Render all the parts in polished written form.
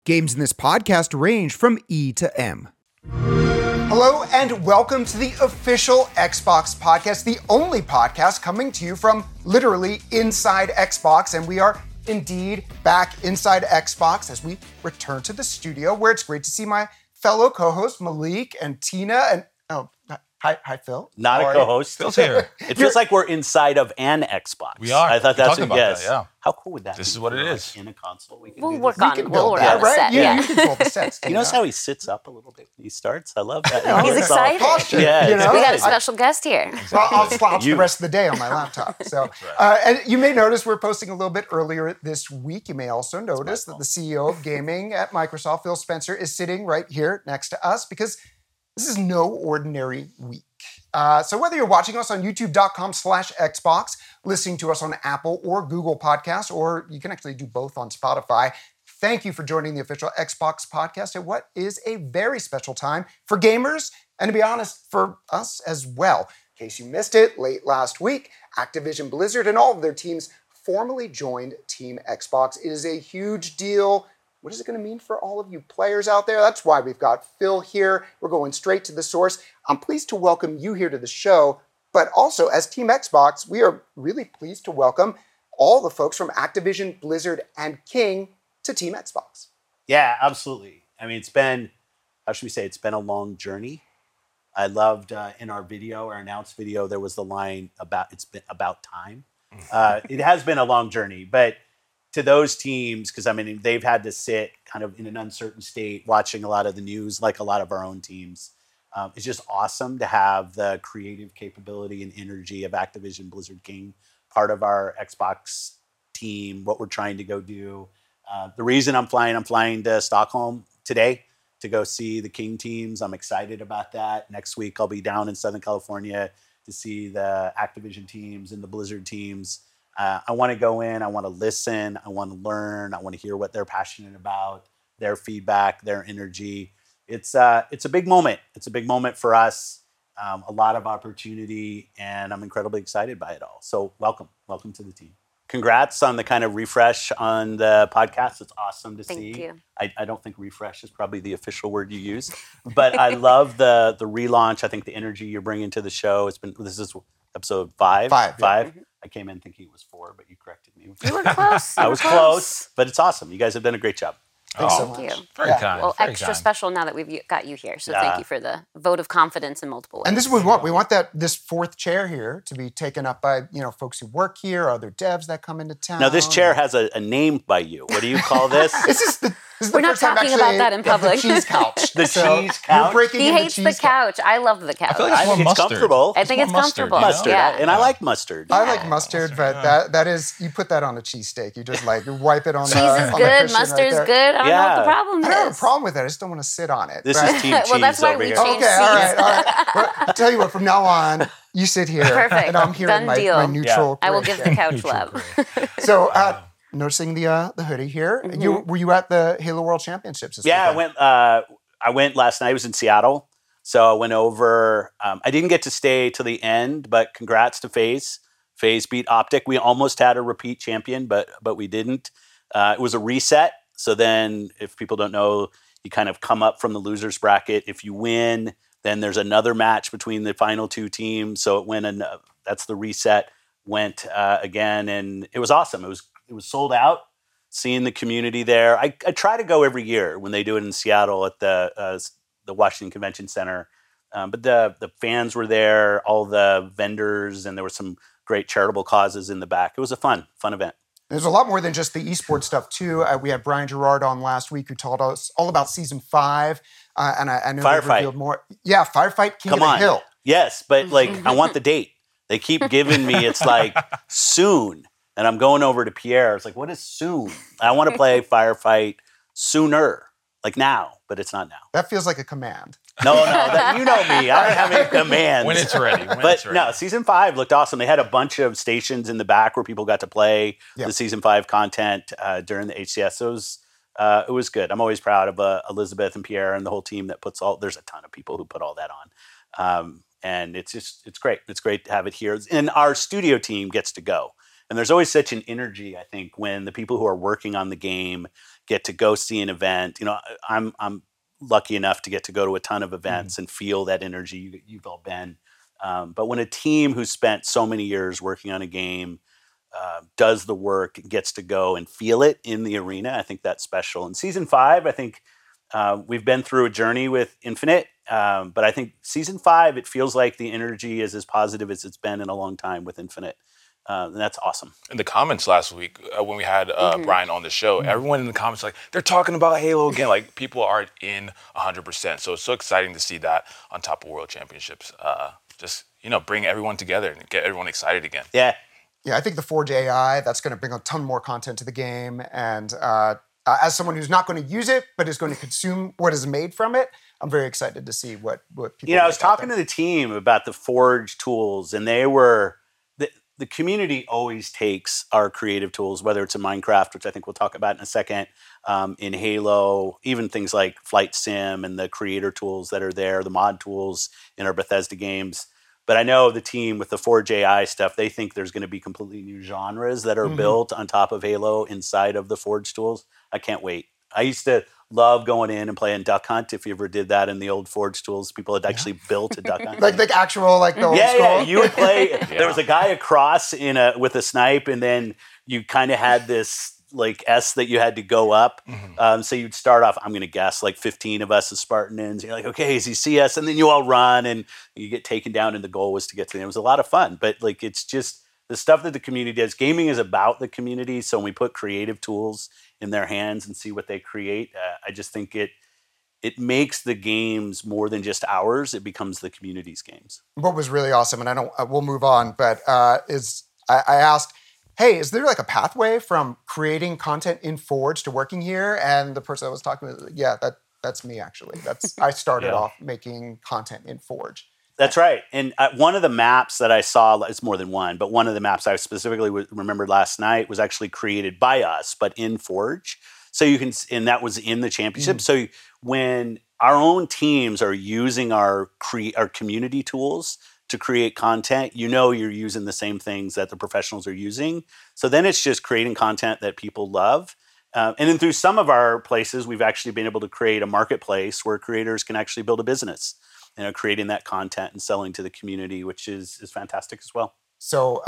Games in this podcast range from E to M. Hello and welcome to the official Xbox podcast, the only podcast coming to you from literally inside Xbox. And we are indeed back inside Xbox as we return to the studio where it's great to see my fellow co-hosts Malik and Tina and Hi, Phil. Not a co-host. Phil's here. It feels like we're inside of an Xbox. We are. I thought that's talking about that, yeah. How cool would that be? This is what it is. In a console, We'll work on the set. Yeah, you can pull the sets. You notice how he sits up a little bit when he starts? I love that. He's excited. Posture, Yeah, you know? We got a special guest here. Well, I'll slouch the rest of the day on my laptop. So, and you may notice we're posting a little bit earlier this week. You may also notice that the CEO of gaming at Microsoft, Phil Spencer, is sitting right here next to us because this is no ordinary week. So whether you're watching us on youtube.com/Xbox, listening to us on Apple or Google Podcasts, or you can actually do both on Spotify, thank you for joining the official Xbox podcast at what is a very special time for gamers, and to be honest, for us as well. In case you missed it, late last week, Activision Blizzard and all of their teams formally joined Team Xbox. It is a huge deal. What is it going to mean for all of you players out there? That's why we've got Phil here. We're going straight to the source. I'm pleased to welcome you here to the show, but also as Team Xbox, we are really pleased to welcome all the folks from Activision, Blizzard, and King to Team Xbox. Yeah, absolutely. I mean, it's been a long journey. I loved in our video, our announced video, there was the line it's been about time. It has been a long journey, but to those teams, because I mean, they've had to sit kind of in an uncertain state, watching a lot of the news, like a lot of our own teams. It's just awesome to have the creative capability and energy of Activision Blizzard King part of our Xbox team, what we're trying to go do. The reason I'm flying to Stockholm today to go see the King teams. I'm excited about that. Next week, I'll be down in Southern California to see the Activision teams and the Blizzard teams. I want to go in, I want to listen, I want to learn, I want to hear what they're passionate about, their feedback, their energy. It's a big moment. It's a big moment for us, a lot of opportunity, and I'm incredibly excited by it all. So welcome to the team. Congrats on the kind of refresh on the podcast. It's awesome to see. Thank you. I don't think refresh is probably the official word you use, but I love the relaunch. I think the energy you're bringing to the show. This is episode 5. Five. Yeah. I came in thinking it was 4, but you corrected me. You were close. I was close, but it's awesome. You guys have done a great job. Thanks so Thank much. you. Very kind. Well, very extra kind. special now that we've got you here. So thank you for the vote of confidence in multiple ways. And this is what we want. We want this fourth chair here to be taken up by folks who work here, other devs that come into town. Now, this chair has a name by you. What do you call this? This is the We're not first time talking actually about that in public. The cheese couch. The So cheese couch? You're breaking He in hates the couch. I love the couch. I feel like I it's more think it's mustard. comfortable. I think it's more mustard, comfortable. you know? Mustard, Yeah. and I like mustard. I like mustard, but that is, you put that on a cheesesteak. You just like wipe it on the on Cheese is the good. cushion Mustard's right there. good. I don't know what the Yeah. problem I don't have a is. problem with it. I just don't want to sit on it. This right? is Team Well, Cheese that's why over we here. changed Okay, all right. Well, I'll tell you what, from now on, you sit here. Perfect. And I'm here Done in my deal. neutral I will grid. give the couch love. So, noticing the hoodie here, were you at the Halo World Championships this Yeah, weekend? I went last night. I was in Seattle, so I went over. I didn't get to stay till the end, but congrats to FaZe. FaZe beat Optic. We almost had a repeat champion, but we didn't. It was a reset. So then, if people don't know, you kind of come up from the losers bracket. If you win, then there's another match between the final two teams. So it went, and that's the reset. Went again, and it was awesome. It was sold out. Seeing the community there, I try to go every year when they do it in Seattle at the Washington Convention Center. But the fans were there, all the vendors, and there were some great charitable causes in the back. It was a fun event. There's a lot more than just the esports stuff, too. We had Brian Gerard on last week who told us all about Season 5. And I know they Firefight. revealed more. Yeah, Firefight King Come of the on. Hill. Yes, but I want the date. They keep giving me, it's like soon. And I'm going over to Pierre. It's like, what is soon? I want to play Firefight sooner, like now, but it's not now. That feels like a command. No, you know me. I don't have any commands. When it's ready. But no, Season 5 looked awesome. They had a bunch of stations in the back where people got to play the Season 5 content during the HCS. So it was good. I'm always proud of Elizabeth and Pierre and the whole team that there's a ton of people who put all that on. And it's great. It's great to have it here. And our studio team gets to go. And there's always such an energy, I think, when the people who are working on the game get to go see an event. I'm lucky enough to get to go to a ton of events and feel that energy. You've all been. But when a team who spent so many years working on a game does the work, gets to go and feel it in the arena, I think that's special. In Season 5, I think we've been through a journey with Infinite, but I think Season 5, it feels like the energy is as positive as it's been in a long time with Infinite. And that's awesome. In the comments last week, when we had Brian on the show, everyone in the comments they're talking about Halo again. Like, people are in 100%. So it's so exciting to see that on top of World Championships. Just, bring everyone together and get everyone excited again. Yeah. Yeah, I think the Forge AI, that's going to bring a ton more content to the game. And as someone who's not going to use it, but is going to consume what is made from it, I'm very excited to see what people I was talking to the team about the Forge tools, and they were... The community always takes our creative tools, whether it's in Minecraft, which I think we'll talk about in a second, in Halo, even things like Flight Sim and the creator tools that are there, the mod tools in our Bethesda games. But I know the team with the Forge AI stuff, they think there's going to be completely new genres that are built on top of Halo inside of the Forge tools. I can't wait. I used to love going in and playing Duck Hunt. If you ever did that in the old Forge tools, people had actually built a Duck Hunt. like actual, the old school? Yeah, you would play. There was a guy across with a snipe, and then you kind of had this S that you had to go up. So you'd start off, I'm going to guess, 15 of us as Spartans. You're like, okay, does he see us? And then you all run, and you get taken down, and the goal was to get to them. It was a lot of fun, but it's just the stuff that the community does. Gaming is about the community, so when we put creative tools in their hands and see what they create, I just think it makes the games more than just ours. It becomes the community's games. What was really awesome, and we'll move on, but I asked, hey, is there a pathway from creating content in Forge to working here? And the person I was talking with, yeah, that's me actually. I started off making content in Forge. That's right. And one of the maps that I saw, it's more than one, but one of the maps I specifically remembered last night was actually created by us, but in Forge. So you can, and that was in the championship. So when our own teams are using our community tools to create content, you're using the same things that the professionals are using. So then it's just creating content that people love. And then through some of our places, we've actually been able to create a marketplace where creators can actually build a business, creating that content and selling to the community, which is fantastic as well. So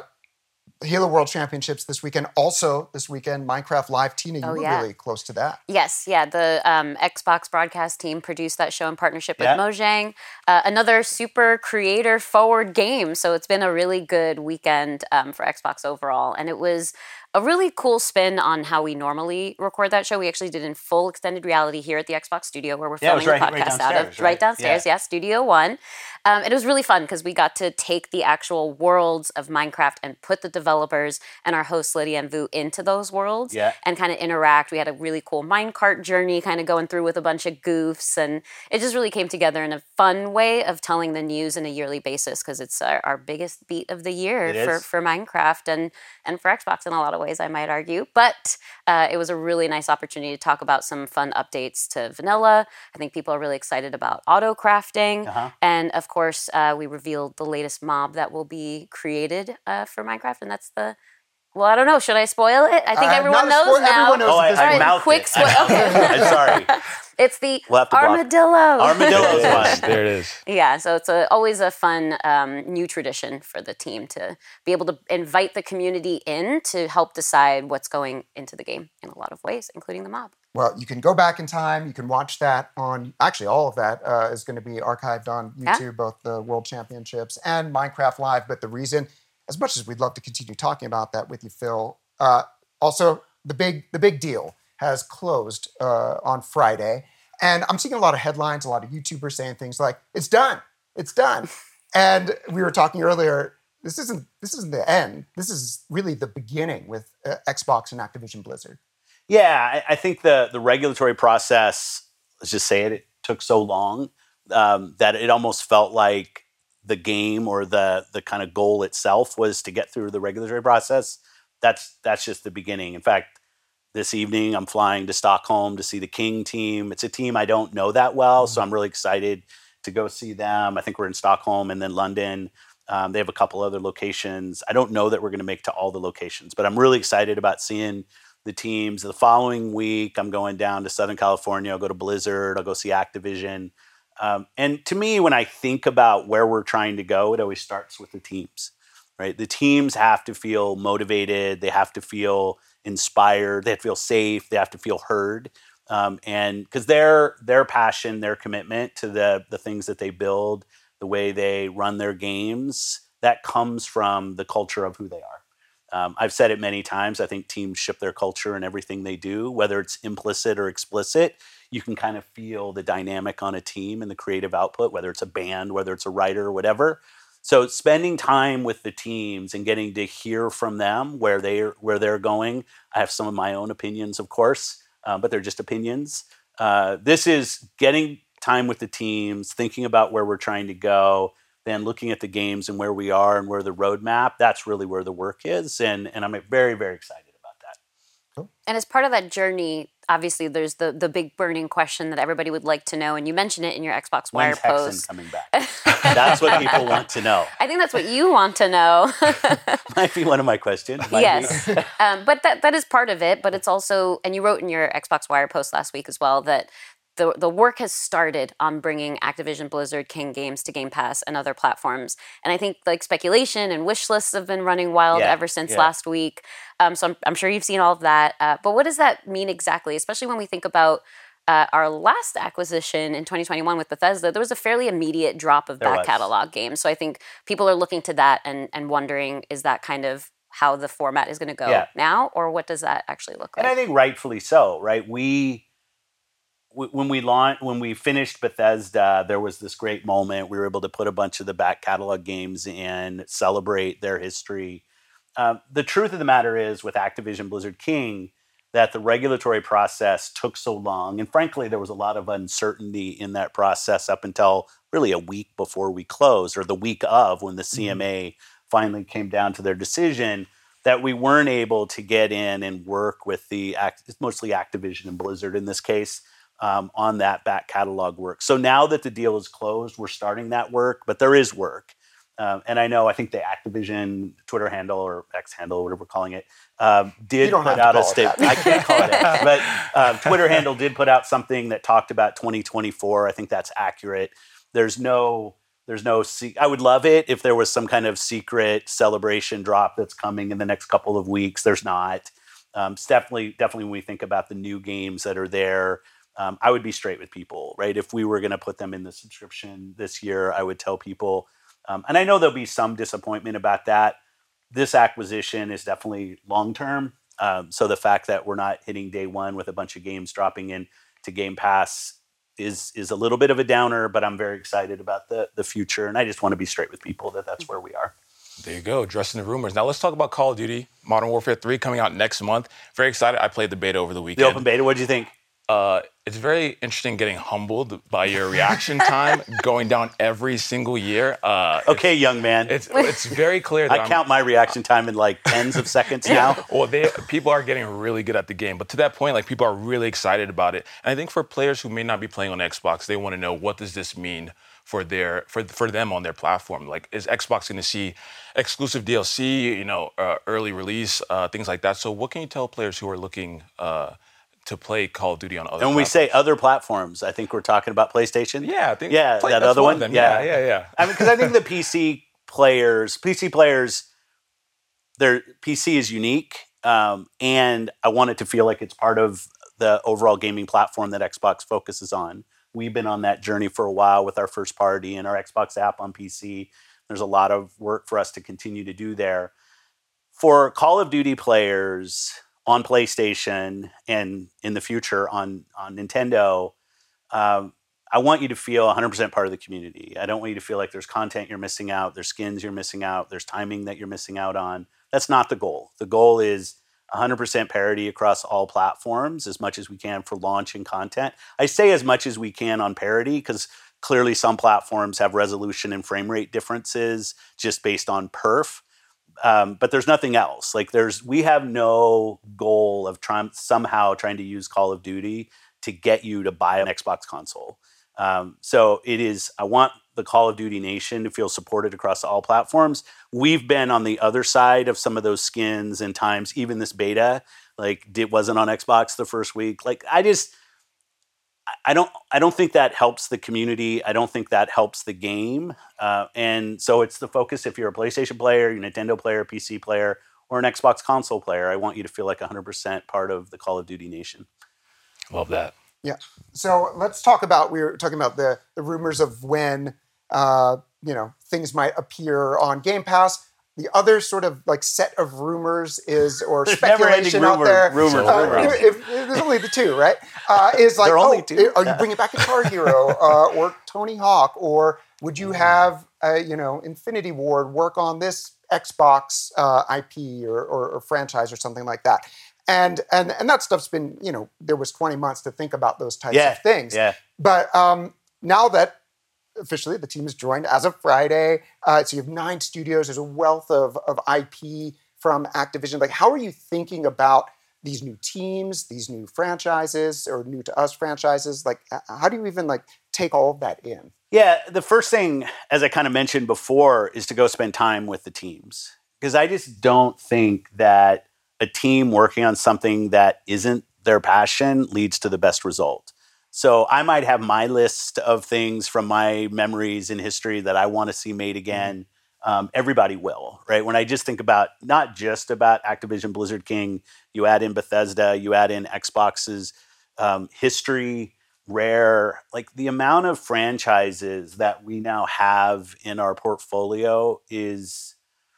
Halo World Championships this weekend. Also this weekend, Minecraft Live. Tina, you were really close to that. Yes, yeah. The Xbox broadcast team produced that show in partnership with Mojang. Another super creator-forward game. So it's been a really good weekend for Xbox overall. And it was a really cool spin on how we normally record that show. We actually did in full extended reality here at the Xbox studio where we're filming the podcast out of. Right downstairs, Studio One. It was really fun because we got to take the actual worlds of Minecraft and put the developers and our host Lydia and Vu into those worlds and kind of interact. We had a really cool minecart journey kind of going through with a bunch of goofs, and it just really came together in a fun way of telling the news on a yearly basis because it's our biggest beat of the year for Minecraft and for Xbox in a lot of ways, I might argue. But it was a really nice opportunity to talk about some fun updates to vanilla. I think people are really excited about auto crafting. And of course, we revealed the latest mob that will be created for Minecraft, and that's well, I don't know. Should I spoil it? I think everyone knows now. Everyone knows I mouthed quick it. Okay. I'm sorry. It's the armadillo. Armadillo's one. There it is. Yeah, so it's always a fun new tradition for the team to be able to invite the community in to help decide what's going into the game in a lot of ways, including the mob. Well, you can go back in time. You can watch that on, actually all of that is going to be archived on YouTube, both the World Championships and Minecraft Live. But the reason, as much as we'd love to continue talking about that with you, Phil, also the big deal has closed on Friday. And I'm seeing a lot of headlines, a lot of YouTubers saying things like, it's done. And we were talking earlier, this isn't the end. This is really the beginning with Xbox and Activision Blizzard. Yeah, I think the regulatory process, let's just say it took so long that it almost felt like the game or the kind of goal itself was to get through the regulatory process. That's just the beginning. In fact, this evening I'm flying to Stockholm to see the King team. It's a team I don't know that well, so I'm really excited to go see them. I think we're in Stockholm and then London. They have a couple other locations. I don't know that we're going to make to all the locations, but I'm really excited about seeing the teams. The following week, I'm going down to Southern California. I'll go to Blizzard. I'll go see Activision. And to me, when I think about where we're trying to go, it always starts with the teams, right? The teams have to feel motivated. They have to feel inspired. They have to feel safe. They have to feel heard. And because their passion, their commitment to the things that they build, the way they run their games, that comes from the culture of who they are. I've said it many times. I think teams ship their culture in everything they do, whether it's implicit or explicit. You can kind of feel the dynamic on a team and the creative output, whether it's a band, whether it's a writer or whatever. So spending time with the teams and getting to hear from them where they're going. I have some of my own opinions, of course, but they're just opinions. This is getting time with the teams, thinking about where we're trying to go, then looking at the games and where we are and where the roadmap. That's really where the work is, and I'm very, very excited about that. Cool. And as part of that journey, obviously there's the big burning question that everybody would like to know, and you mentioned it in your Xbox Wire post. When's Hexen coming back? That's what people want to know. I think that's what you want to know. Might be one of my questions. Yes. But that is part of it, but it's also, and you wrote in your Xbox Wire post last week as well, that the work has started on bringing Activision Blizzard King games to Game Pass and other platforms. And I think like speculation and wish lists have been running wild ever since last week. So I'm sure you've seen all of that. But what does that mean exactly, especially when we think about our last acquisition in 2021 with Bethesda? There was a fairly immediate drop of back catalog games. So I think people are looking to that and wondering, is that kind of how the format is going to go now? Or what does that actually look like? And I think rightfully so, right? When we finished Bethesda, there was this great moment. We were able to put a bunch of the back catalog games in, celebrate their history. The truth of the matter is, with Activision Blizzard King, that the regulatory process took so long. And frankly, there was a lot of uncertainty in that process up until really a week before we closed, or the week of, when the CMA finally came down to their decision, that we weren't able to get in and work with mostly Activision and Blizzard in this case, on that back catalog work. So now that the deal is closed, we're starting that work, but there is work. And I think the Activision Twitter handle or X handle, whatever we're calling it, did put out a statement. I can't call it X, but Twitter handle did put out something that talked about 2024. I think that's accurate. There's no. I would love it if there was some kind of secret celebration drop that's coming in the next couple of weeks. There's not. It's definitely when we think about the new games that are there. I would be straight with people, right? If we were going to put them in the subscription this year, I would tell people, and I know there'll be some disappointment about that. This acquisition is definitely long-term. So the fact that we're not hitting day one with a bunch of games dropping in to Game Pass is a little bit of a downer, but I'm very excited about the future. And I just want to be straight with people that that's where we are. There you go, addressing the rumors. Now let's talk about Call of Duty Modern Warfare 3 coming out next month. Very excited. I played the beta over the weekend. The open beta, what did you think? It's very interesting getting humbled by your reaction time going down every single year. Okay, young man. It's very clear that I count my reaction time in like tens of seconds now. Well, people are getting really good at the game, but to that point, like people are really excited about it. And I think for players who may not be playing on Xbox, they want to know, what does this mean for them on their platform? Like, is Xbox going to see exclusive DLC, early release, things like that? So what can you tell players who are looking to play Call of Duty on other platforms? And when we say other platforms, I think we're talking about PlayStation. Yeah, I think that other one. Yeah. I mean, because I think the PC players, their PC is unique, and I want it to feel like it's part of the overall gaming platform that Xbox focuses on. We've been on that journey for a while with our first party and our Xbox app on PC. There's a lot of work for us to continue to do there. For Call of Duty players on PlayStation and in the future on Nintendo, I want you to feel 100% part of the community. I don't want you to feel like there's content you're missing out, there's skins you're missing out, there's timing that you're missing out on. That's not the goal. The goal is 100% parity across all platforms as much as we can for launch and content. I say as much as we can on parity because clearly some platforms have resolution and frame rate differences just based on perf. But there's nothing else. We have no goal of somehow trying to use Call of Duty to get you to buy an Xbox console. So it is, I want the Call of Duty nation to feel supported across all platforms. We've been on the other side of some of those skins and times, even this beta. Like, it wasn't on Xbox the first week. Like, I don't think that helps the community. I don't think that helps the game. And so it's the focus. If you're a PlayStation player, you're a Nintendo player, PC player, or an Xbox console player, I want you to feel like 100% part of the Call of Duty nation. Love that. Yeah. So let's talk about, we were talking about the rumors of when, things might appear on Game Pass. The other sort of like set of rumors is, or speculation out there. Rumors. There's only the two, right? Is like, there are only two? Are you bringing back Guitar Hero or Tony Hawk, or would you have, Infinity Ward work on this Xbox IP or franchise or something like that? And that stuff's been, there was 20 months to think about those types of things. Yeah. But now that officially the team is joined as of Friday, so you have 9 studios, there's a wealth of IP from Activision. Like, how are you thinking about these new teams, these new franchises, or new to us franchises? Like, how do you even take all of that in? Yeah, the first thing, as I kind of mentioned before, is to go spend time with the teams. Because I just don't think that a team working on something that isn't their passion leads to the best result. So I might have my list of things from my memories in history that I want to see made again. Everybody will, right? When I just think about, not just about Activision Blizzard King, you add in Bethesda, you add in Xbox's history, Rare, like the amount of franchises that we now have in our portfolio it's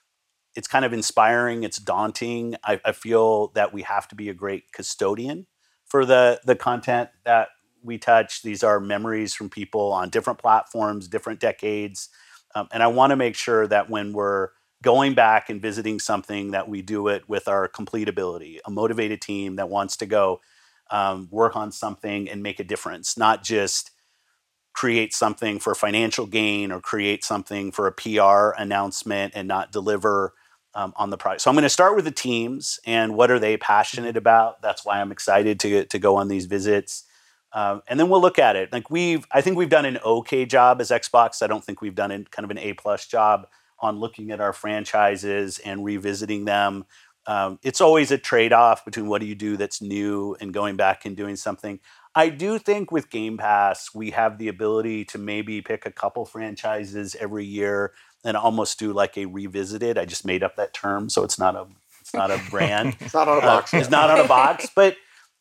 kind of inspiring. It's daunting. I feel that we have to be a great custodian for the content that we touch. These are memories from people on different platforms, different decades. And I want to make sure that when we're going back and visiting something, that we do it with our complete ability, a motivated team that wants to go work on something and make a difference, not just create something for financial gain or create something for a PR announcement and not deliver on the product. So I'm going to start with the teams and what are they passionate about. That's why I'm excited to go on these visits. And then we'll look at it. Like I think we've done an okay job as Xbox. I don't think we've done kind of an A+ job on looking at our franchises and revisiting them. It's always a trade-off between what do you do that's new and going back and doing something. I do think with Game Pass, we have the ability to maybe pick a couple franchises every year and almost do like a revisited. I just made up that term, so it's not a brand. It's not on a box. It's not on a box, but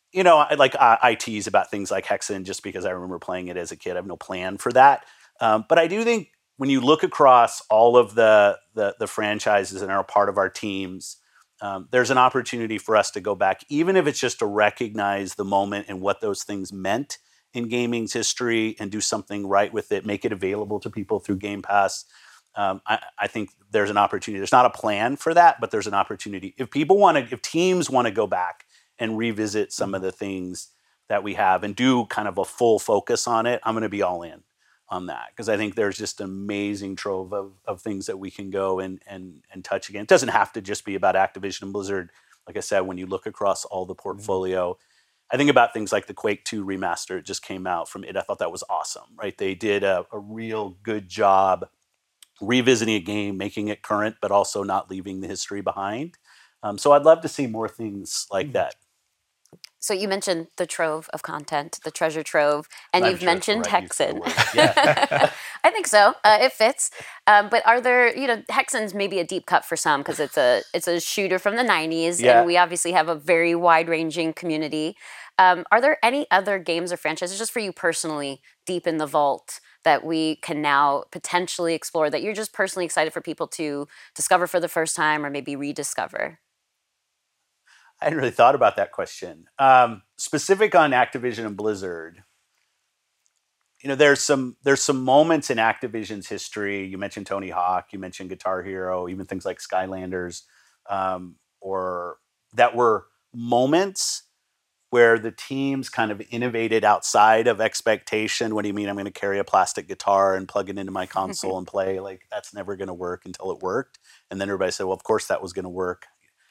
I tease about things like Hexen just because I remember playing it as a kid. I have no plan for that. But I do think when you look across all of the franchises that are part of our teams, there's an opportunity for us to go back, even if it's just to recognize the moment and what those things meant in gaming's history and do something right with it, make it available to people through Game Pass. I think there's an opportunity. There's not a plan for that, but there's an opportunity. If teams want to go back and revisit some of the things that we have and do kind of a full focus on it, I'm going to be all in on that, because I think there's just an amazing trove of things that we can go and touch again. It doesn't have to just be about Activision and Blizzard. Like I said, when you look across all the portfolio, I think about things like the Quake 2 remaster. It just came out from it. I thought that was awesome, right? They did a real good job revisiting a game, making it current, but also not leaving the history behind. So I'd love to see more things like that. So you mentioned the trove of content, the treasure trove, and you've mentioned Hexen. Yeah. I think so. It fits. But are there, Hexen's maybe a deep cut for some because it's a shooter from the 90s, and we obviously have a very wide-ranging community. Are there any other games or franchises, just for you personally, deep in the vault that we can now potentially explore that you're just personally excited for people to discover for the first time or maybe rediscover? I hadn't really thought about that question. Specific on Activision and Blizzard, there's some moments in Activision's history. You mentioned Tony Hawk, you mentioned Guitar Hero, even things like Skylanders, or that were moments where the teams kind of innovated outside of expectation. What do you mean I'm going to carry a plastic guitar and plug it into my console and play? Like, that's never going to work until it worked. And then everybody said, well, of course that was going to work.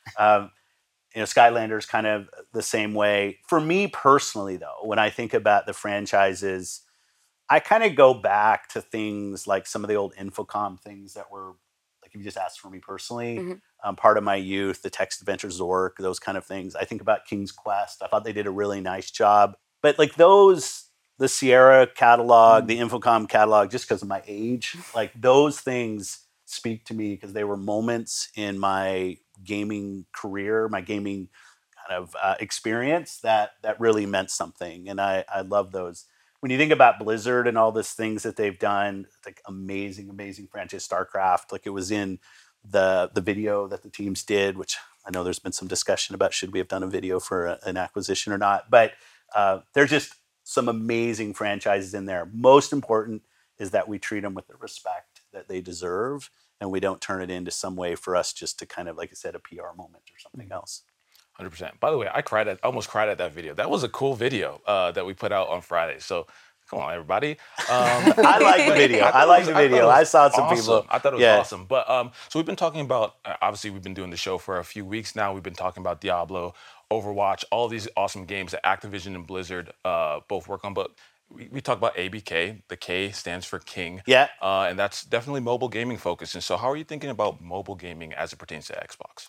Skylanders kind of the same way. For me personally, though, when I think about the franchises, I kind of go back to things like some of the old Infocom things that were like if you just ask for me personally, part of my youth, the Text Adventure Zork, those kind of things. I think about King's Quest. I thought they did a really nice job. But like those, the Sierra catalog, the Infocom catalog, just because of my age, like those things speak to me because they were moments in my gaming career, my gaming kind of experience that really meant something. And I love those. When you think about Blizzard and all these things that they've done, like amazing franchise, StarCraft, like it was in the video that the teams did, which I know there's been some discussion about should we have done a video for an acquisition or not. But there's just some amazing franchises in there. Most important is that we treat them with the respect that they deserve, and we don't turn it into some way for us just to kind of, like I said, a PR moment or something else. 100%. By the way, I almost cried at that video. That was a cool video that we put out on Friday. So come on, everybody. I like the video. I saw some awesome. people. I thought it was awesome. But so we've been talking about, obviously we've been doing the show for a few weeks now. We've been talking about Diablo, Overwatch, all these awesome games that Activision and Blizzard both work on. But we talked about ABK. The K stands for King. Yeah. And that's definitely mobile gaming focused. And so how are you thinking about mobile gaming as it pertains to Xbox?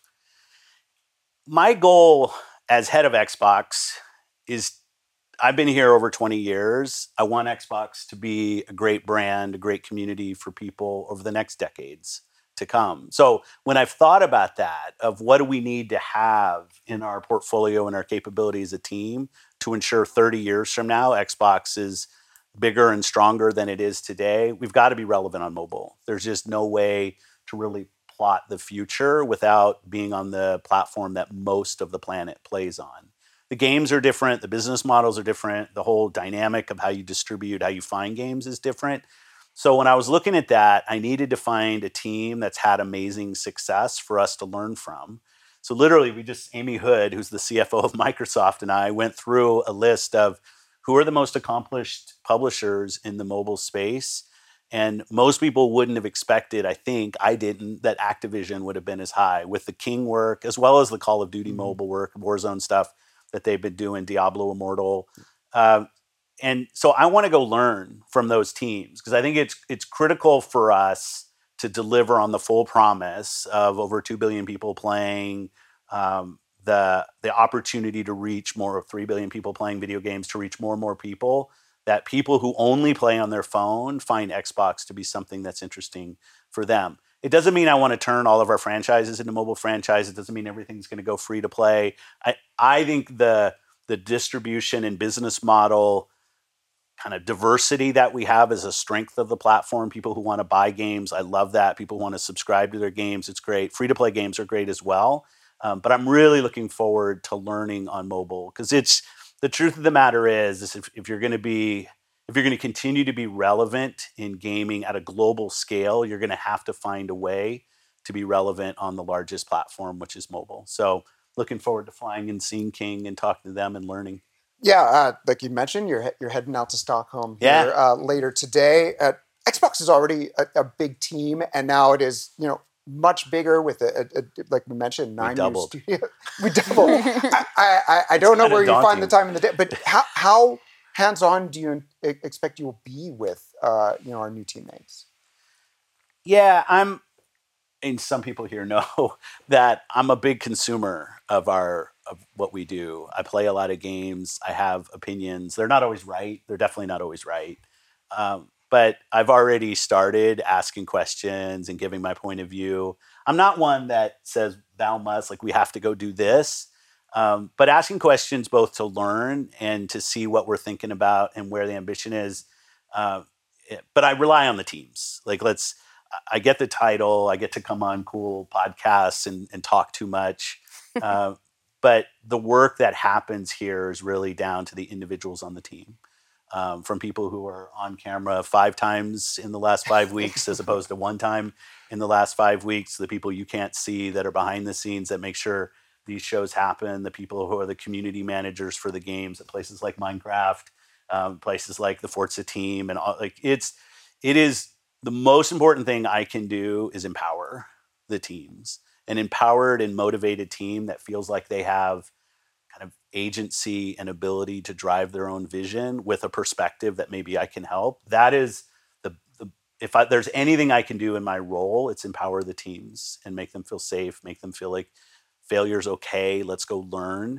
My goal as head of Xbox is, I've been here over 20 years. I want Xbox to be a great brand, a great community for people over the next decades to come. So when I've thought about that, of what do we need to have in our portfolio and our capability as a team to ensure 30 years from now, Xbox is bigger and stronger than it is today, we've got to be relevant on mobile. There's just no way to really plot the future without being on the platform that most of the planet plays on. The games are different. The business models are different. The whole dynamic of how you distribute, how you find games is different. So when I was looking at that, I needed to find a team that's had amazing success for us to learn from. So literally, Amy Hood, who's the CFO of Microsoft, and I went through a list of who are the most accomplished publishers in the mobile space. And most people wouldn't have expected, I think, I didn't, that Activision would have been as high with the King work, as well as the Call of Duty mobile work, Warzone stuff that they've been doing, Diablo Immortal. And so I want to go learn from those teams because I think it's critical for us to deliver on the full promise of over 2 billion people playing, the opportunity to reach more of 3 billion people playing video games, to reach more and more people, that people who only play on their phone find Xbox to be something that's interesting for them. It doesn't mean I want to turn all of our franchises into mobile franchises. It doesn't mean everything's going to go free to play. I think the distribution and business model kind of diversity that we have is a strength of the platform. People who want to buy games, I love that. People want to subscribe to their games, it's great. Free-to-play games are great as well. But I'm really looking forward to learning on mobile because the truth of the matter is if you're going to continue to be relevant in gaming at a global scale, you're going to have to find a way to be relevant on the largest platform, which is mobile. So looking forward to flying and seeing King and talking to them and learning. Yeah, like you mentioned, you're heading out to Stockholm here, later today. Xbox is already a big team, and now it is much bigger with like we mentioned, 9 years studio. We doubled. I don't know where you find the time in the day, but how hands-on do you expect you will be with our new teammates? Yeah, and some people here know that I'm a big consumer of what we do. I play a lot of games. I have opinions. They're not always right. They're definitely not always right. But I've already started asking questions and giving my point of view. I'm not one that says, thou must, like we have to go do this. But asking questions both to learn and to see what we're thinking about and where the ambition is. But I rely on the teams. I get the title. I get to come on cool podcasts and talk too much. But the work that happens here is really down to the individuals on the team. From people who are on camera 5 times in the last 5 weeks as opposed to 1 time in the last 5 weeks, the people you can't see that are behind the scenes that make sure these shows happen, the people who are the community managers for the games at places like Minecraft, places like the Forza team, and all, it is the most important thing I can do is empower the teams. An empowered and motivated team that feels like they have kind of agency and ability to drive their own vision with a perspective that maybe I can help. That is there's anything I can do in my role, it's empower the teams and make them feel safe, make them feel like failure's okay. Let's go learn,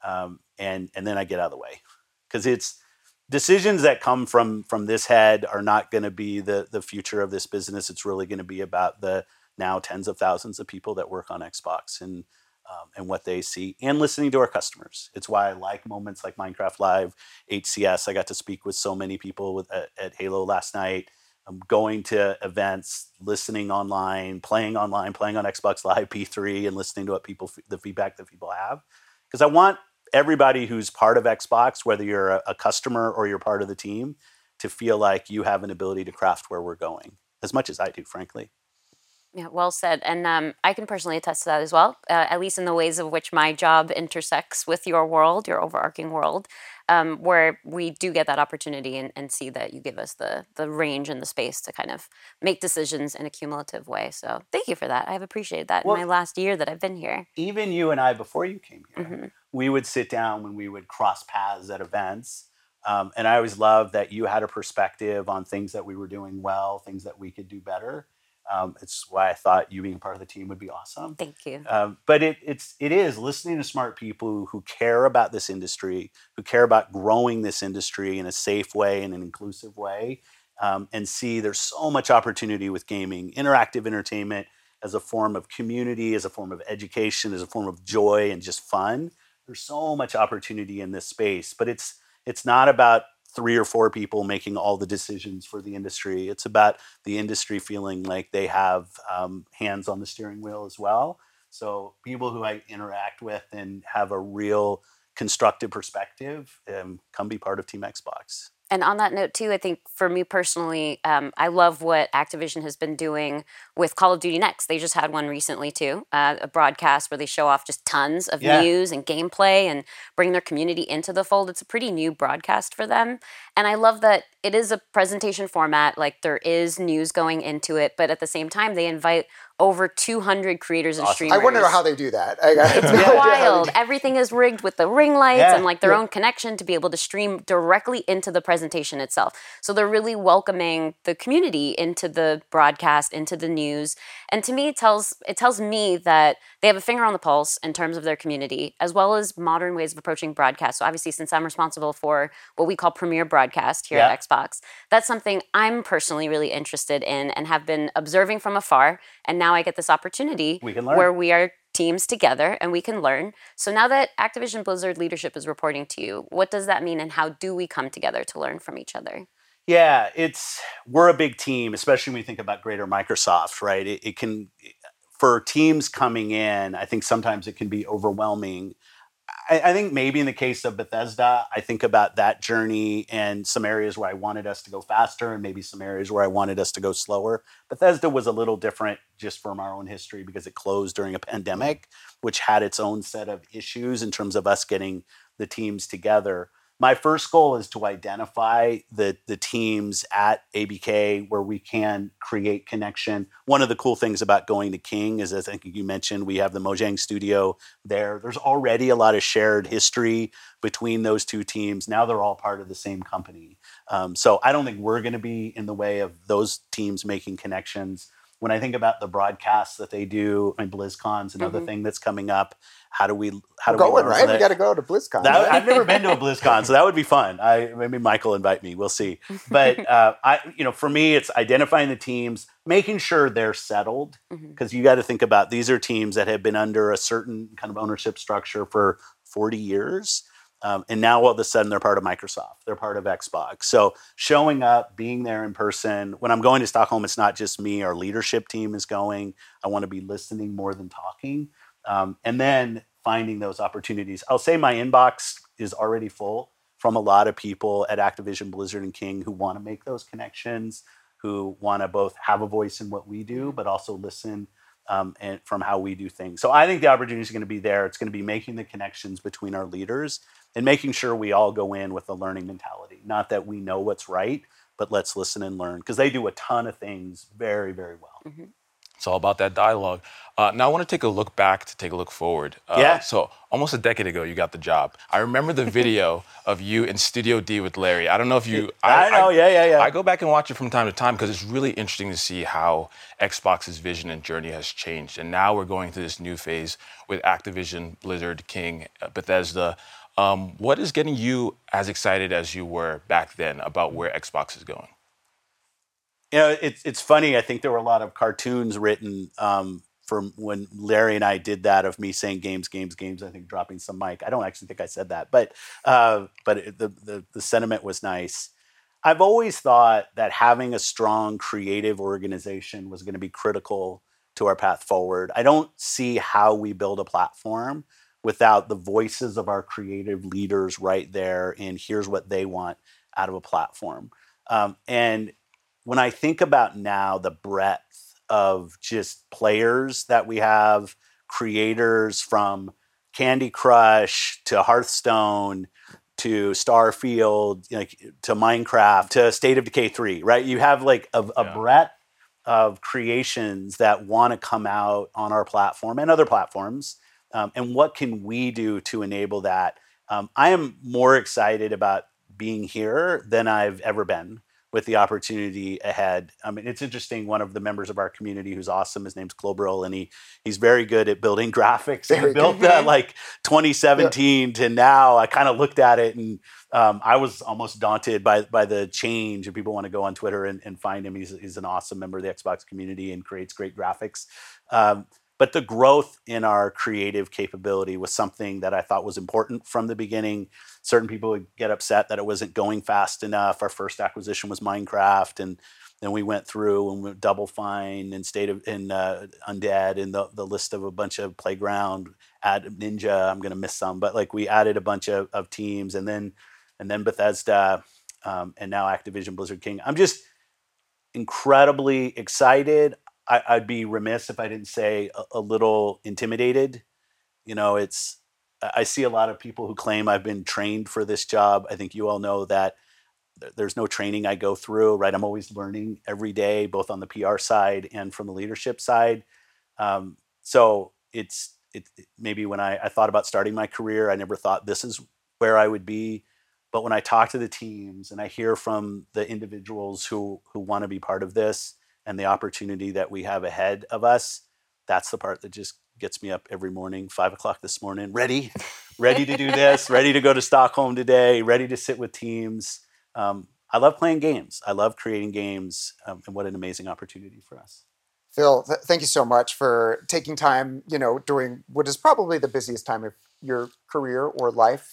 and then I get out of the way, because it's decisions that come from this head are not going to be the future of this business. It's really going to be about the now tens of thousands of people that work on Xbox and what they see, and listening to our customers. It's why I like moments like Minecraft Live, HCS. I got to speak with so many people at Halo last night. I'm going to events, listening online, playing on Xbox Live P3, and listening to the feedback that people have. Because I want everybody who's part of Xbox, whether you're a customer or you're part of the team, to feel like you have an ability to craft where we're going, as much as I do, frankly. Yeah, well said. And I can personally attest to that as well, at least in the ways of which my job intersects with your world, your overarching world, where we do get that opportunity and see that you give us the range and the space to kind of make decisions in a cumulative way. So thank you for that. I've appreciated that in my last year that I've been here. Even you and I, before you came here, we would sit down when we would cross paths at events. And I always loved that you had a perspective on things that we were doing well, things that we could do better. It's why I thought you being part of the team would be awesome. Thank you. But it is listening to smart people who care about this industry, who care about growing this industry in a safe way and an inclusive way, and see there's so much opportunity with gaming, interactive entertainment as a form of community, as a form of education, as a form of joy and just fun. There's so much opportunity in this space, but it's not about 3 or 4 people making all the decisions for the industry. It's about the industry feeling like they have hands on the steering wheel as well. So people who I interact with and have a real constructive perspective come be part of Team Xbox. And on that note, too, I think for me personally, I love what Activision has been doing with Call of Duty Next. They just had one recently, too, a broadcast where they show off just tons of news and gameplay and bring their community into the fold. It's a pretty new broadcast for them. And I love that it is a presentation format, like there is news going into it, but at the same time, they invite over 200 creators and streamers. I wonder how they do that. It's wild. Everything is rigged with the ring lights and like their own connection to be able to stream directly into the presentation itself. So they're really welcoming the community into the broadcast, into the news. And to me, it tells me that they have a finger on the pulse in terms of their community, as well as modern ways of approaching broadcast. So obviously, since I'm responsible for what we call Premier Broadcast here at Xbox, that's something I'm personally really interested in and have been observing from afar. And now I get this opportunity where we are teams together and we can learn. So now that Activision Blizzard leadership is reporting to you, what does that mean and how do we come together to learn from each other? Yeah, we're a big team, especially when we think about greater Microsoft, right? It can, for teams coming in, I think sometimes it can be overwhelming. I think maybe in the case of Bethesda, I think about that journey and some areas where I wanted us to go faster and maybe some areas where I wanted us to go slower. Bethesda was a little different just from our own history because it closed during a pandemic, which had its own set of issues in terms of us getting the teams together. My first goal is to identify the teams at ABK where we can create connection. One of the cool things about going to King is, as I think you mentioned, we have the Mojang studio there. There's already a lot of shared history between those two teams. Now they're all part of the same company. So I don't think we're going to be in the way of those teams making connections. When I think about the broadcasts that they do, I mean, BlizzCon's another thing that's coming up. How do we going, right? We got to go to BlizzCon. I've never been to a BlizzCon, so that would be fun. Maybe Michael invite me. We'll see. But for me, it's identifying the teams, making sure they're settled, because you got to think about these are teams that have been under a certain kind of ownership structure for 40 years. And now all of a sudden they're part of Microsoft. They're part of Xbox. So showing up, being there in person. When I'm going to Stockholm, it's not just me. Our leadership team is going. I want to be listening more than talking. And then finding those opportunities. I'll say my inbox is already full from a lot of people at Activision, Blizzard, and King who want to make those connections, who want to both have a voice in what we do, but also listen and from how we do things. So I think the opportunity is going to be there. It's going to be making the connections between our leaders and making sure we all go in with a learning mentality. Not that we know what's right, but let's listen and learn, because they do a ton of things very, very well. It's all about that dialogue. Now I want to take a look back to take a look forward. So almost a decade ago, you got the job. I remember the video of you in Studio D with Larry. I don't know if you... I know, yeah. I go back and watch it from time to time because it's really interesting to see how Xbox's vision and journey has changed. And now we're going through this new phase with Activision, Blizzard, King, Bethesda. What is getting you as excited as you were back then about where Xbox is going? It's funny. I think there were a lot of cartoons written from when Larry and I did that of me saying games. I think dropping some mic. I don't actually think I said that, but the sentiment was nice. I've always thought that having a strong creative organization was going to be critical to our path forward. I don't see how we build a platform without the voices of our creative leaders right there, and here's what they want out of a platform. And when I think about now the breadth of just players that we have, creators from Candy Crush to Hearthstone to Starfield, to Minecraft to State of Decay 3, right? You have like a breadth of creations that want to come out on our platform and other platforms. And what can we do to enable that? I am more excited about being here than I've ever been with the opportunity ahead. I mean, it's interesting. One of the members of our community who's awesome, his name's Globril, and he's very good at building graphics. He built that like 2017 to now. I kind of looked at it and I was almost daunted by the change. And people want to go on Twitter and find him. He's an awesome member of the Xbox community and creates great graphics. But the growth in our creative capability was something that I thought was important from the beginning. Certain people would get upset that it wasn't going fast enough. Our first acquisition was Minecraft, and then we went through and went Double Fine and Undead and the list of a bunch of Playground, add Ninja. I'm going to miss some, but like we added a bunch of teams, and then Bethesda, and now Activision, Blizzard, King. I'm just incredibly excited. I'd be remiss if I didn't say a little intimidated. I see a lot of people who claim I've been trained for this job. I think you all know that there's no training I go through, right? I'm always learning every day, both on the PR side and from the leadership side. So it's maybe when I thought about starting my career, I never thought this is where I would be. But when I talk to the teams and I hear from the individuals who want to be part of this, and the opportunity that we have ahead of us, that's the part that just gets me up every morning, 5:00 this morning, ready to do this, ready to go to Stockholm today, ready to sit with teams. I love playing games. I love creating games, and what an amazing opportunity for us. Phil, thank you so much for taking time, during what is probably the busiest time of your career or life.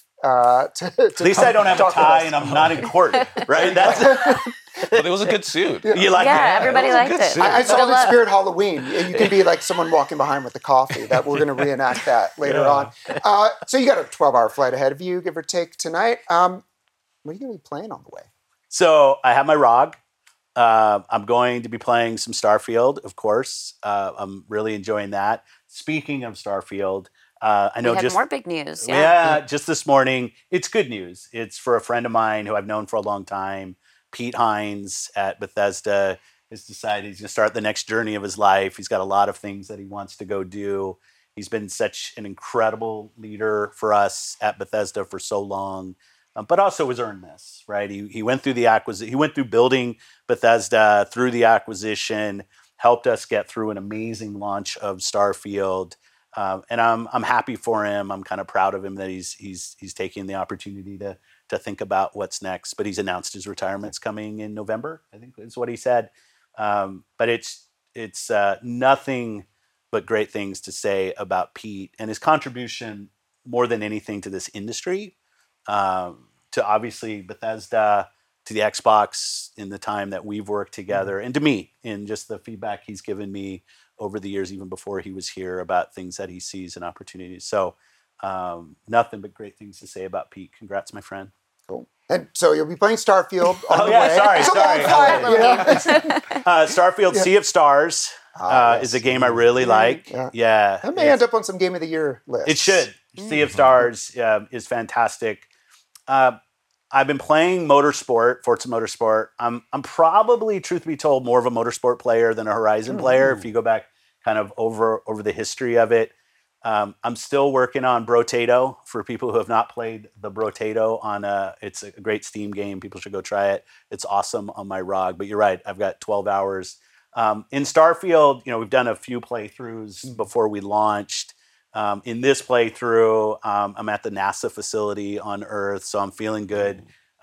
At least I don't have a tie and I'm not in court, right? But it was a good suit. You like it? Yeah, everybody liked it. I saw it at Spirit Halloween. You can be like someone walking behind with the coffee. That we're going to reenact that later on. So you got a 12-hour flight ahead of you, give or take, tonight. What are you going to be playing on the way? So I have my ROG. I'm going to be playing some Starfield, of course. I'm really enjoying that. Speaking of Starfield, I know we had more big news. Yeah, just this morning. It's good news. It's for a friend of mine who I've known for a long time. Pete Hines at Bethesda has decided he's going to start the next journey of his life. He's got a lot of things that he wants to go do. He's been such an incredible leader for us at Bethesda for so long, but also has earned this, right? He went through the acquisition. He went through building Bethesda, through the acquisition, helped us get through an amazing launch of Starfield. And I'm happy for him. I'm kind of proud of him that he's taking the opportunity to think about what's next. But he's announced his retirement's coming in November, I think is what he said. But it's nothing but great things to say about Pete and his contribution more than anything to this industry, to obviously Bethesda, to the Xbox in the time that we've worked together, and to me in just the feedback he's given me over the years, even before he was here, about things that he sees and opportunities. So nothing but great things to say about Pete. Congrats, my friend. Cool. And so you'll be playing Starfield on the way. Sorry. Starfield Sea of Stars is a game I really like. Yeah. That may end up on some Game of the Year lists. It should. Sea of Stars is fantastic. I've been playing Motorsport, Forza Motorsport. I'm probably, truth be told, more of a Motorsport player than a Horizon player. If you go back kind of over the history of it. I'm still working on Brotato for people who have not played the Brotato it's a great Steam game. People should go try it. It's awesome on my ROG, but you're right. I've got 12 hours. In Starfield, we've done a few playthroughs before we launched. In this playthrough, I'm at the NASA facility on Earth, so I'm feeling good.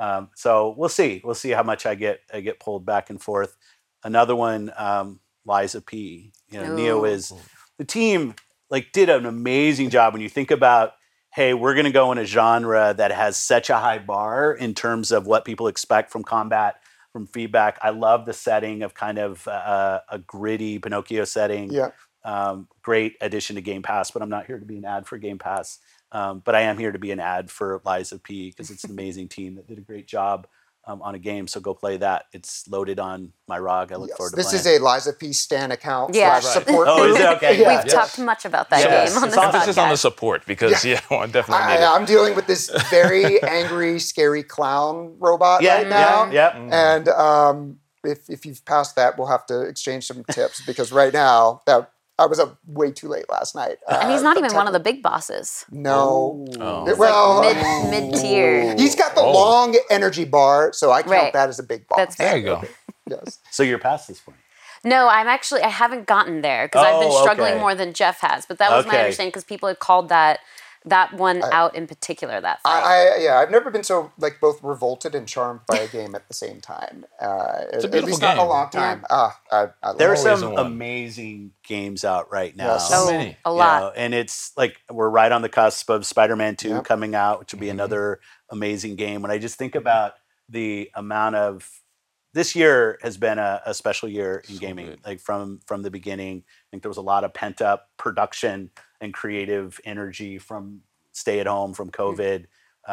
So we'll see. We'll see how much I get pulled back and forth. Another one, Lies of P. Neo is the team. Did an amazing job when you think about, hey, we're going to go in a genre that has such a high bar in terms of what people expect from combat, from feedback. I love the setting of kind of a gritty Pinocchio setting. Yeah. Great addition to Game Pass, but I'm not here to be an ad for Game Pass. But I am here to be an ad for Lies of P because it's an amazing team that did a great job on a game. So go play that. It's loaded on my ROG. I look forward to playing. This is a Lies of P Stan account Yeah. support. Oh, is it? Okay. We've talked much about that game on this podcast. Emphasis on the support because I definitely need it. I'm dealing with this very angry, scary clown robot right now. Yeah. And if you've passed that, we'll have to exchange some tips because right now I was up way too late last night. And he's not even one of the big bosses. No. Oh. Well, mid-tier. he's got the long energy bar, so I count Right. that as a big boss. That's There you go. Yes. So you're past this point. No, I haven't gotten there because I've been struggling okay. more than Jeff has. But that was my Okay. understanding because people had called that one out in particular, that fight. I've never been so both revolted and charmed by a game at the same time. It's a at beautiful least not in a game. long time. I love There are it. Always some one. amazing games out right now. Yes. So many. A lot. And it's we're right on the cusp of Spider-Man 2 Yep. coming out, which will be another amazing game. When I just think about the amount of this year has been a special year in gaming, good. from the beginning. I think there was a lot of pent up production and creative energy from stay at home, from COVID,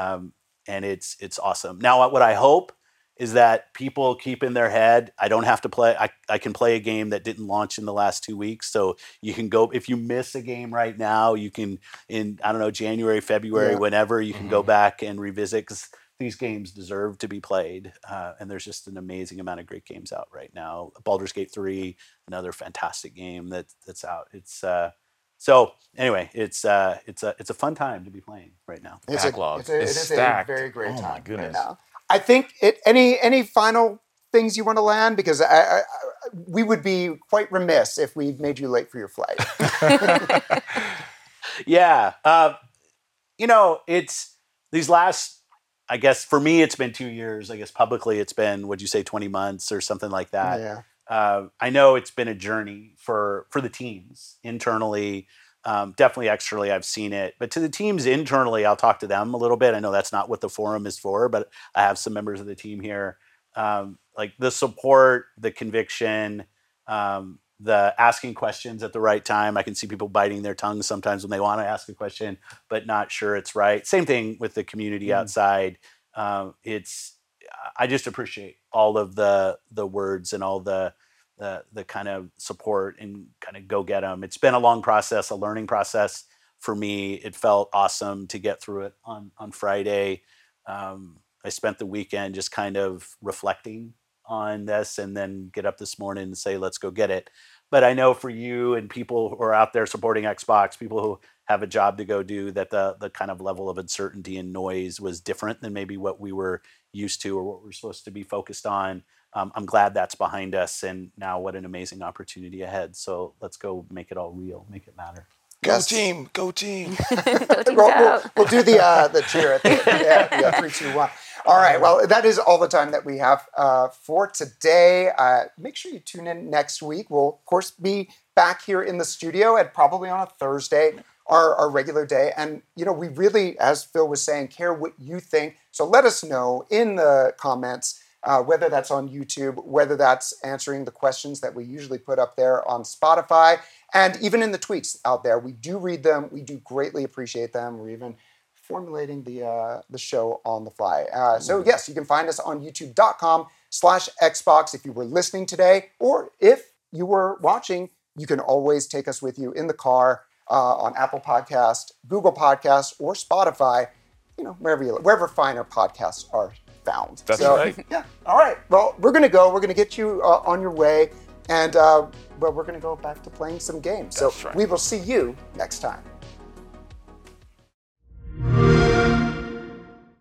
and it's awesome. Now, what I hope is that people keep in their head, I don't have to play. I can play a game that didn't launch in the last 2 weeks. So you can go, if you miss a game right now, you can January, February, whenever you can go back and revisit because these games deserve to be played. And there's just an amazing amount of great games out right now. Baldur's Gate 3, another fantastic game that's out. So anyway, it's a fun time to be playing right now. Backlog It is is stacked. a very great Oh my time right goodness. now. I think any final things you want to land because we would be quite remiss if we made you late for your flight. Yeah. It's these last, I guess for me, it's been 2 years. I guess publicly it's been, would you say 20 months or something like that? Yeah. I know it's been a journey for the teams internally. Definitely externally, I've seen it. But to the teams internally, I'll talk to them a little bit. I know that's not what the forum is for, but I have some members of the team here. The support, the conviction, the asking questions at the right time. I can see people biting their tongues sometimes when they want to ask a question, but not sure it's right. Same thing with the community outside. I just appreciate all of the words and all the kind of support and kind of go get them. It's been a long process, a learning process for me. It felt awesome to get through it on Friday. I spent the weekend just kind of reflecting on this and then get up this morning and say, let's go get it. But I know for you and people who are out there supporting Xbox, people who have a job to go do, that the kind of level of uncertainty and noise was different than maybe what we were used to or what we're supposed to be focused on. I'm glad that's behind us, and now what an amazing opportunity ahead. So let's go make it all real, make it matter. Go Yes. team, go team. We'll do the cheer at the end. Yeah, 3, 2, 1. All right. Well, that is all the time that we have for today. Make sure you tune in next week. We'll, of course, be back here in the studio at probably on a Thursday, our regular day. And, we really, as Phil was saying, care what you think. So let us know in the comments, whether that's on YouTube, whether that's answering the questions that we usually put up there on Spotify, and even in the tweets out there. We do read them. We do greatly appreciate them. We're even formulating the show on the fly. So yes, you can find us on youtube.com/Xbox if you were listening today, or if you were watching, you can always take us with you in the car on Apple Podcast, Google Podcast, or Spotify, wherever finer podcasts are found. That's right. Yeah. All right. Well, we're going to go. We're going to get you on your way. And well, we're going to go back to playing some games. That's so right. we will see you next time.